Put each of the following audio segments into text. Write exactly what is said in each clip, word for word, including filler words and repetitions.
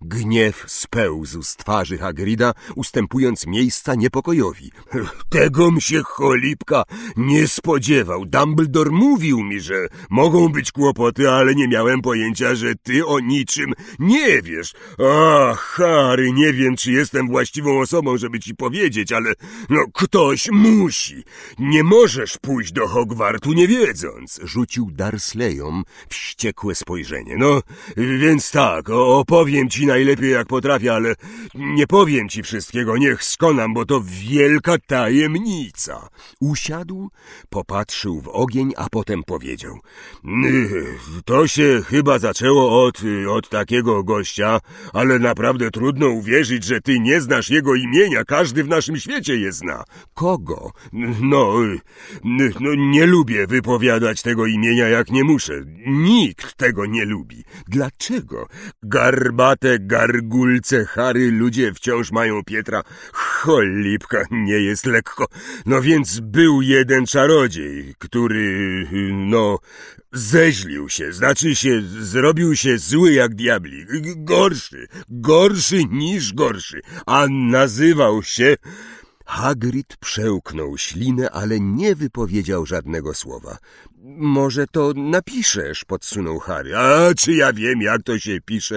Gniew spełzł z twarzy Hagrida, ustępując miejsca niepokojowi. Tegom się cholipka nie spodziewał. Dumbledore mówił mi, że mogą być kłopoty, ale nie miałem pojęcia, że ty o niczym nie wiesz. Ach, Harry, nie wiem, czy jestem właściwą osobą, żeby ci powiedzieć, ale no ktoś musi. Nie możesz pójść do Hogwartu nie wiedząc. Rzucił Dursleyom wściekłe spojrzenie. No, więc tak, opowiem ci najlepiej jak potrafię, ale nie powiem ci wszystkiego, niech skonam, bo to wielka tajemnica. Usiadł, popatrzył w ogień, a potem powiedział. To się chyba zaczęło od, od takiego gościa, ale naprawdę trudno uwierzyć, że ty nie znasz jego imienia, każdy w naszym świecie je zna. Kogo? No, no nie lubię wypowiadać tego imienia jak nie muszę. Nikt tego nie lubi. Dlaczego? Garbate gargulce, Harry, ludzie wciąż mają Pietra. Cholipka, nie jest lekko. No więc był jeden czarodziej, który, no, zeźlił się, znaczy się, zrobił się zły jak diabli. Gorszy, gorszy niż gorszy, a nazywał się... Hagrid przełknął ślinę, ale nie wypowiedział żadnego słowa. Może to napiszesz, podsunął Harry. A czy ja wiem, jak to się pisze?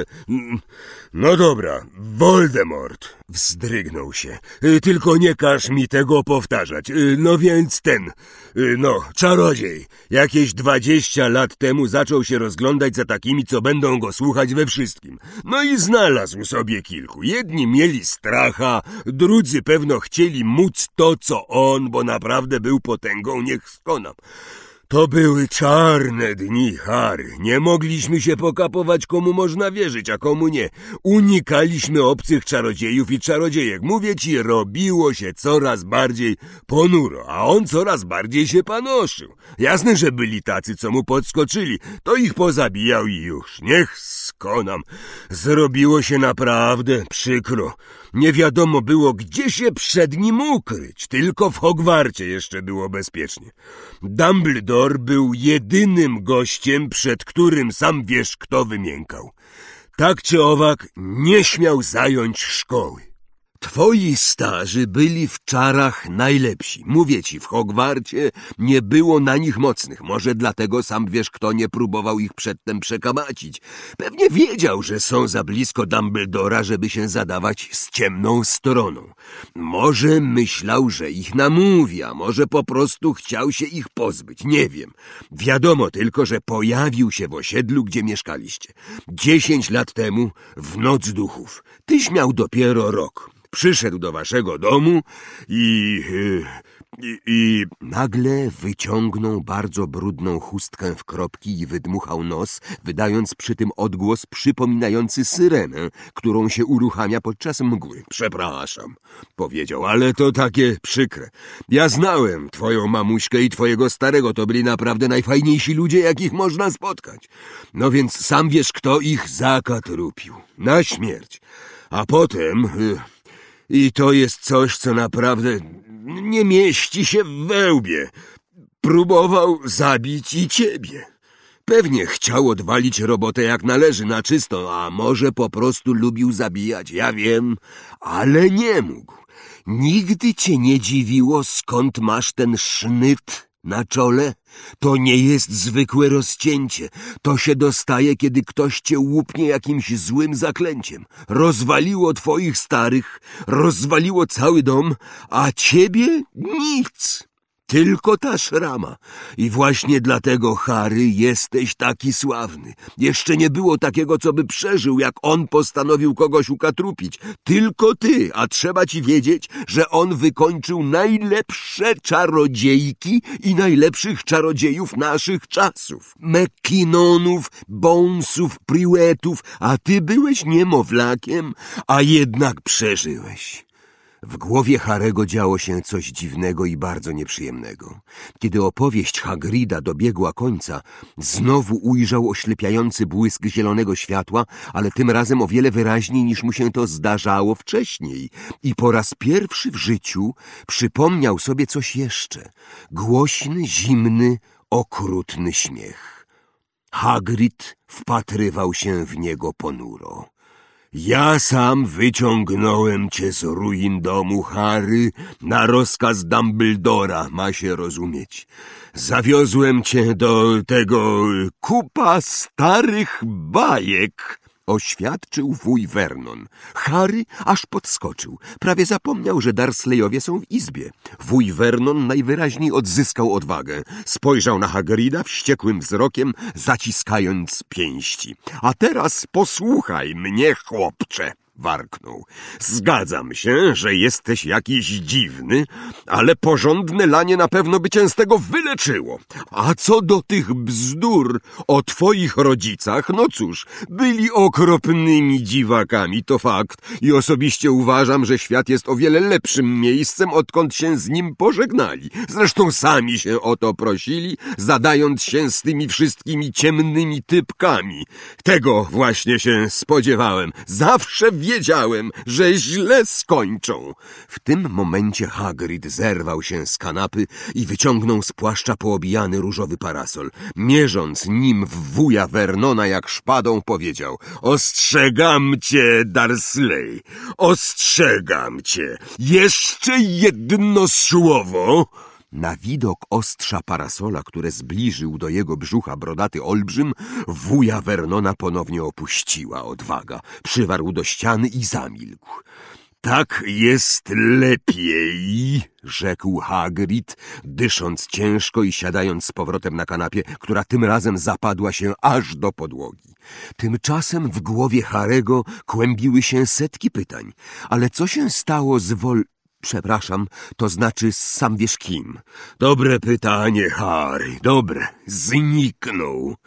No dobra, Voldemort. Wzdrygnął się. Tylko nie każ mi tego powtarzać. No więc ten, no, czarodziej. Jakieś dwadzieścia lat temu zaczął się rozglądać za takimi, co będą go słuchać we wszystkim. No i znalazł sobie kilku. Jedni mieli stracha, drudzy pewno chcieli móc to, co on, bo naprawdę był potęgą, niech skonam. To były czarne dni, Harry. Nie mogliśmy się pokapować, komu można wierzyć, a komu nie. Unikaliśmy obcych czarodziejów i czarodziejek. Mówię ci, robiło się coraz bardziej ponuro, a on coraz bardziej się panoszył. Jasne, że byli tacy, co mu podskoczyli. To ich pozabijał i już. Niech skonam. Zrobiło się naprawdę przykro. Nie wiadomo było, gdzie się przed nim ukryć. Tylko w Hogwarcie jeszcze było bezpiecznie. Dumbledore był jedynym gościem, przed którym sam wiesz, kto wymiękał. Tak czy owak nie śmiał zająć szkoły. Twoi starzy byli w czarach najlepsi. Mówię ci, w Hogwarcie nie było na nich mocnych. Może dlatego sam wiesz, kto nie próbował ich przedtem przekamacić. Pewnie wiedział, że są za blisko Dumbledora, żeby się zadawać z ciemną stroną. Może myślał, że ich namówi, a może po prostu chciał się ich pozbyć. Nie wiem. Wiadomo tylko, że pojawił się w osiedlu, gdzie mieszkaliście. Dziesięć lat temu, w Noc Duchów. Tyś miał dopiero rok. Przyszedł do waszego domu i, i, i nagle wyciągnął bardzo brudną chustkę w kropki i wydmuchał nos, wydając przy tym odgłos przypominający syrenę, którą się uruchamia podczas mgły. Przepraszam, powiedział, ale to takie przykre. Ja znałem twoją mamuśkę i twojego starego, to byli naprawdę najfajniejsi ludzie, jakich można spotkać. No więc sam wiesz, kto ich zakatrupił. Na śmierć. A potem... I to jest coś, co naprawdę nie mieści się w wełbie. Próbował zabić i ciebie. Pewnie chciał odwalić robotę jak należy, na czysto, a może po prostu lubił zabijać, ja wiem, ale nie mógł. Nigdy cię nie dziwiło, skąd masz ten sznyt na czole? To nie jest zwykłe rozcięcie. To się dostaje, kiedy ktoś cię łupnie jakimś złym zaklęciem. Rozwaliło twoich starych, rozwaliło cały dom, a ciebie nic. Tylko ta szrama. I właśnie dlatego, Harry, jesteś taki sławny. Jeszcze nie było takiego, co by przeżył, jak on postanowił kogoś ukatrupić. Tylko ty, a trzeba ci wiedzieć, że on wykończył najlepsze czarodziejki i najlepszych czarodziejów naszych czasów. McKinnonów, Bonesów, Priwetów, a ty byłeś niemowlakiem, a jednak przeżyłeś. W głowie Harego działo się coś dziwnego i bardzo nieprzyjemnego. Kiedy opowieść Hagrida dobiegła końca, znowu ujrzał oślepiający błysk zielonego światła, ale tym razem o wiele wyraźniej niż mu się to zdarzało wcześniej. I po raz pierwszy w życiu przypomniał sobie coś jeszcze. Głośny, zimny, okrutny śmiech. Hagrid wpatrywał się w niego ponuro. Ja sam wyciągnąłem cię z ruin domu, Harry, na rozkaz Dumbledora, ma się rozumieć. Zawiozłem cię do tego kupa starych bajek, oświadczył wuj Vernon. Harry aż podskoczył. Prawie zapomniał, że Dursleyowie są w izbie. Wuj Vernon najwyraźniej odzyskał odwagę. Spojrzał na Hagrida wściekłym wzrokiem, zaciskając pięści. A teraz posłuchaj mnie, chłopcze, warknął. Zgadzam się, że jesteś jakiś dziwny, ale porządne lanie na pewno by cię z tego wyleczyło. A co do tych bzdur o twoich rodzicach, no cóż, byli okropnymi dziwakami, to fakt. I osobiście uważam, że świat jest o wiele lepszym miejscem, odkąd się z nim pożegnali. Zresztą sami się o to prosili, zadając się z tymi wszystkimi ciemnymi typkami. Tego właśnie się spodziewałem. Zawsze wiedziałem, że źle skończą. W tym momencie Hagrid zerwał się z kanapy i wyciągnął z płaszcza poobijany różowy parasol. Mierząc nim w wuja Vernona jak szpadą, powiedział: ostrzegam cię, Dursley, ostrzegam cię. Jeszcze jedno słowo. Na widok ostrza parasola, które zbliżył do jego brzucha brodaty olbrzym, wuja Vernona ponownie opuściła odwaga. Przywarł do ściany i zamilkł. Tak jest lepiej, rzekł Hagrid, dysząc ciężko i siadając z powrotem na kanapie, która tym razem zapadła się aż do podłogi. Tymczasem w głowie Harego kłębiły się setki pytań. Ale co się stało z Wol... Przepraszam, to znaczy sam wiesz kim. Dobre pytanie, Harry, dobre. Zniknął.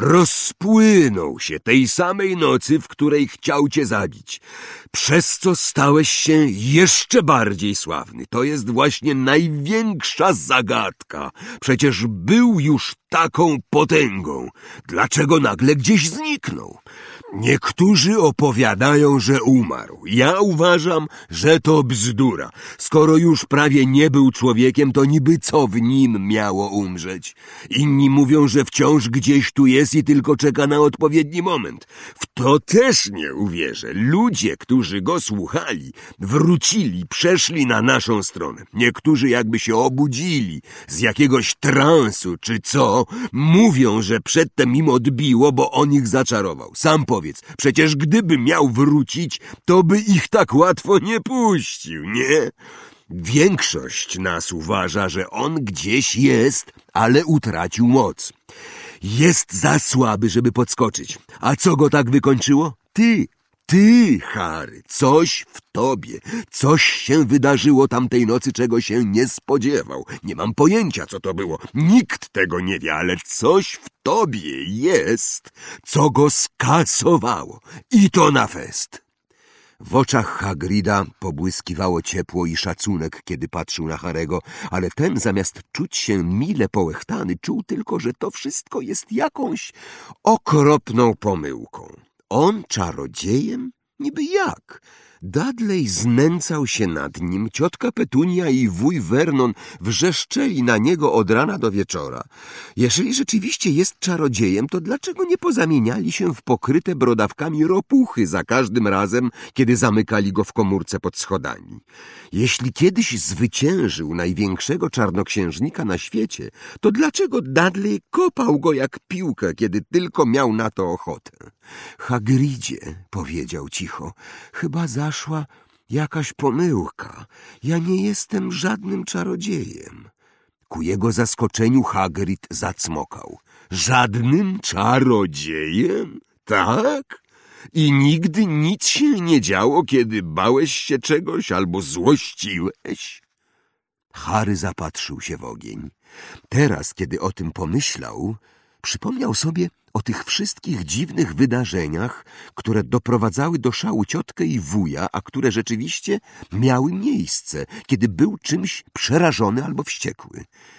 Rozpłynął się tej samej nocy, w której chciał cię zabić. Przez co stałeś się jeszcze bardziej sławny. To jest właśnie największa zagadka. Przecież był już taką potęgą. Dlaczego nagle gdzieś zniknął? Niektórzy opowiadają, że umarł. Ja uważam, że to bzdura. Skoro już prawie nie był człowiekiem, to niby co w nim miało umrzeć? Inni mówią, że wciąż gdzieś tu jest i tylko czeka na odpowiedni moment. W to też nie uwierzę. Ludzie, którzy go słuchali, wrócili, przeszli na naszą stronę. Niektórzy jakby się obudzili z jakiegoś transu czy co, mówią, że przedtem im odbiło, bo on ich zaczarował. Sam powiedz, przecież gdyby miał wrócić, to by ich tak łatwo nie puścił, nie? Większość nas uważa, że on gdzieś jest, ale utracił moc. Jest za słaby, żeby podskoczyć. A co go tak wykończyło? Ty, ty, Harry, coś w tobie. Coś się wydarzyło tamtej nocy, czego się nie spodziewał. Nie mam pojęcia, co to było. Nikt tego nie wie, ale coś w tobie jest, co go skasowało. I to na fest. W oczach Hagrida pobłyskiwało ciepło i szacunek, kiedy patrzył na Harego, ale ten zamiast czuć się mile połechtany, czuł tylko, że to wszystko jest jakąś okropną pomyłką. On czarodziejem? Niby jak? Dudley znęcał się nad nim, ciotka Petunia i wuj Vernon wrzeszczeli na niego od rana do wieczora. Jeżeli rzeczywiście jest czarodziejem, to dlaczego nie pozamieniali się w pokryte brodawkami ropuchy za każdym razem, kiedy zamykali go w komórce pod schodami? Jeśli kiedyś zwyciężył największego czarnoksiężnika na świecie, to dlaczego Dudley kopał go jak piłkę, kiedy tylko miał na to ochotę? Hagridzie, powiedział cicho, chyba zaszła jakaś pomyłka. Ja nie jestem żadnym czarodziejem. Ku jego zaskoczeniu Hagrid zacmokał. Żadnym czarodziejem? Tak? I nigdy nic się nie działo, kiedy bałeś się czegoś albo złościłeś? Harry zapatrzył się w ogień. Teraz, kiedy o tym pomyślał, przypomniał sobie o tych wszystkich dziwnych wydarzeniach, które doprowadzały do szału ciotkę i wuja, a które rzeczywiście miały miejsce, kiedy był czymś przerażony albo wściekły.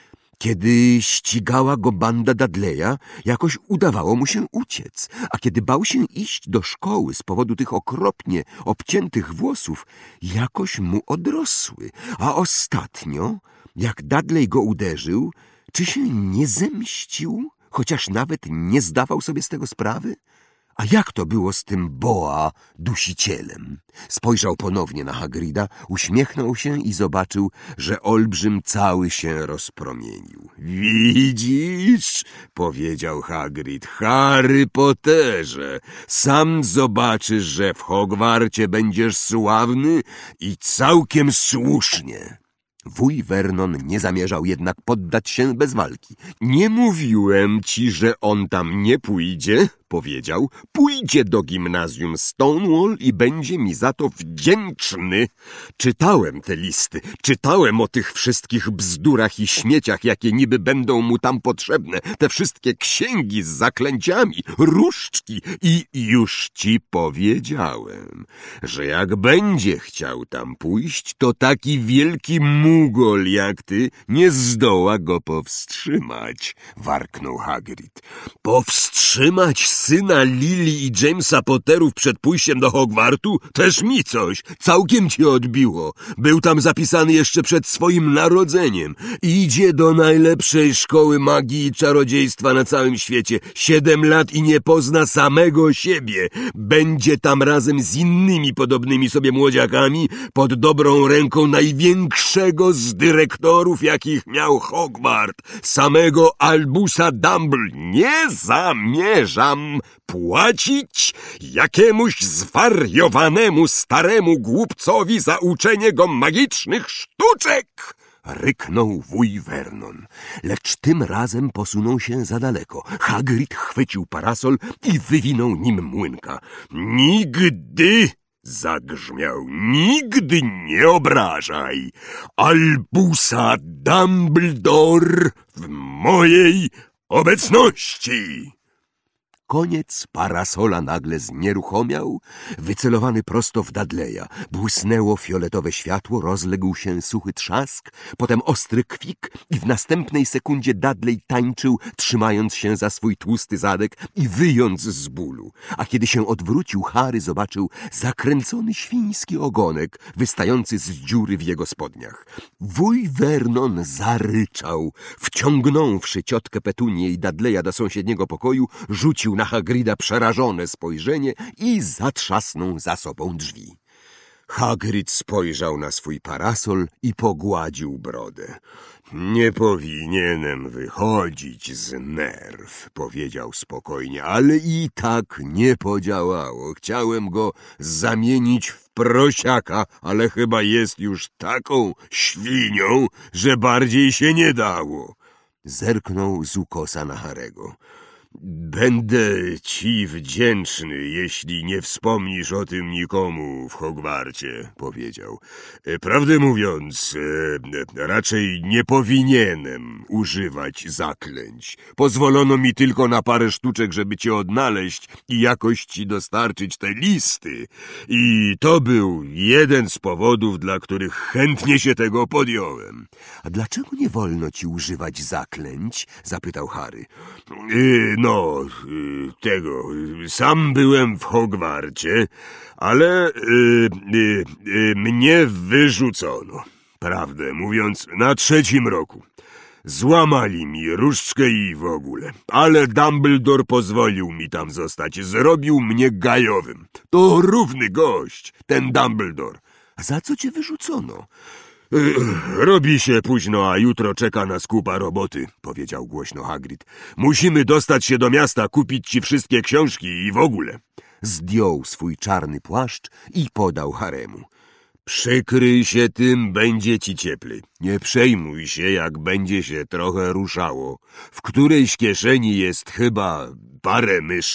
Kiedy ścigała go banda Dudleya, jakoś udawało mu się uciec, a kiedy bał się iść do szkoły z powodu tych okropnie obciętych włosów, jakoś mu odrosły, a ostatnio, jak Dudley go uderzył, czy się nie zemścił, chociaż nawet nie zdawał sobie z tego sprawy? A jak to było z tym Boa dusicielem? Spojrzał ponownie na Hagrida, uśmiechnął się i zobaczył, że olbrzym cały się rozpromienił. Widzisz, powiedział Hagrid, Harry Potterze, sam zobaczysz, że w Hogwarcie będziesz sławny i całkiem słusznie. Wuj Vernon nie zamierzał jednak poddać się bez walki. Nie mówiłem ci, że on tam nie pójdzie, powiedział. Pójdzie do gimnazjum Stonewall i będzie mi za to wdzięczny. Czytałem te listy, czytałem o tych wszystkich bzdurach i śmieciach, jakie niby będą mu tam potrzebne. Te wszystkie księgi z zaklęciami, różdżki i już ci powiedziałem, że jak będzie chciał tam pójść, to taki wielki mugol jak ty nie zdoła go powstrzymać, warknął Hagrid. Powstrzymać syna Lily i Jamesa Potterów przed pójściem do Hogwartu? Też mi coś. Całkiem ci odbiło. Był tam zapisany jeszcze przed swoim narodzeniem. Idzie do najlepszej szkoły magii i czarodziejstwa na całym świecie. Siedem lat i nie pozna samego siebie. Będzie tam razem z innymi podobnymi sobie młodziakami pod dobrą ręką największego z dyrektorów, jakich miał Hogwart. Samego Albusa Dumble. Nie zamierzam płacić jakiemuś zwariowanemu staremu głupcowi za uczenie go magicznych sztuczek! Ryknął wuj Vernon. Lecz tym razem posunął się za daleko. Hagrid chwycił parasol i wywinął nim młynka. Nigdy! Zagrzmiał. Nigdy nie obrażaj Albusa Dumbledore w mojej obecności! Koniec parasola nagle znieruchomiał, wycelowany prosto w Dudleya. Błysnęło fioletowe światło, rozległ się suchy trzask, potem ostry kwik i w następnej sekundzie Dudley tańczył, trzymając się za swój tłusty zadek i wyjąc z bólu. A kiedy się odwrócił, Harry zobaczył zakręcony świński ogonek wystający z dziury w jego spodniach. Wuj Vernon zaryczał. Wciągnąwszy ciotkę Petunię i Dudleya do sąsiedniego pokoju, rzucił na Hagrida przerażone spojrzenie i zatrzasnął za sobą drzwi. Hagrid spojrzał na swój parasol i pogładził brodę. Nie powinienem wychodzić z nerw, powiedział spokojnie, ale i tak nie podziałało. Chciałem go zamienić w prosiaka, ale chyba jest już taką świnią, że bardziej się nie dało. Zerknął z ukosa na Harego. Będę ci wdzięczny, jeśli nie wspomnisz o tym nikomu w Hogwarcie, powiedział. Prawdę mówiąc, raczej nie powinienem używać zaklęć. Pozwolono mi tylko na parę sztuczek, żeby cię odnaleźć i jakoś ci dostarczyć te listy. I to był jeden z powodów, dla których chętnie się tego podjąłem. A dlaczego nie wolno ci używać zaklęć? Zapytał Harry. Yy, No, tego, sam byłem w Hogwarcie, ale y, y, y, mnie wyrzucono, prawdę mówiąc, na trzecim roku. Złamali mi różdżkę i w ogóle, ale Dumbledore pozwolił mi tam zostać, zrobił mnie gajowym. To równy gość, ten Dumbledore. A za co cię wyrzucono? Robi się późno, a jutro czeka nas kupa roboty, powiedział głośno Hagrid. Musimy dostać się do miasta, kupić ci wszystkie książki i w ogóle. Zdjął swój czarny płaszcz i podał Haremu. Przykryj się tym, będzie ci cieplej. Nie przejmuj się, jak będzie się trochę ruszało. W którejś kieszeni jest chyba parę myszy.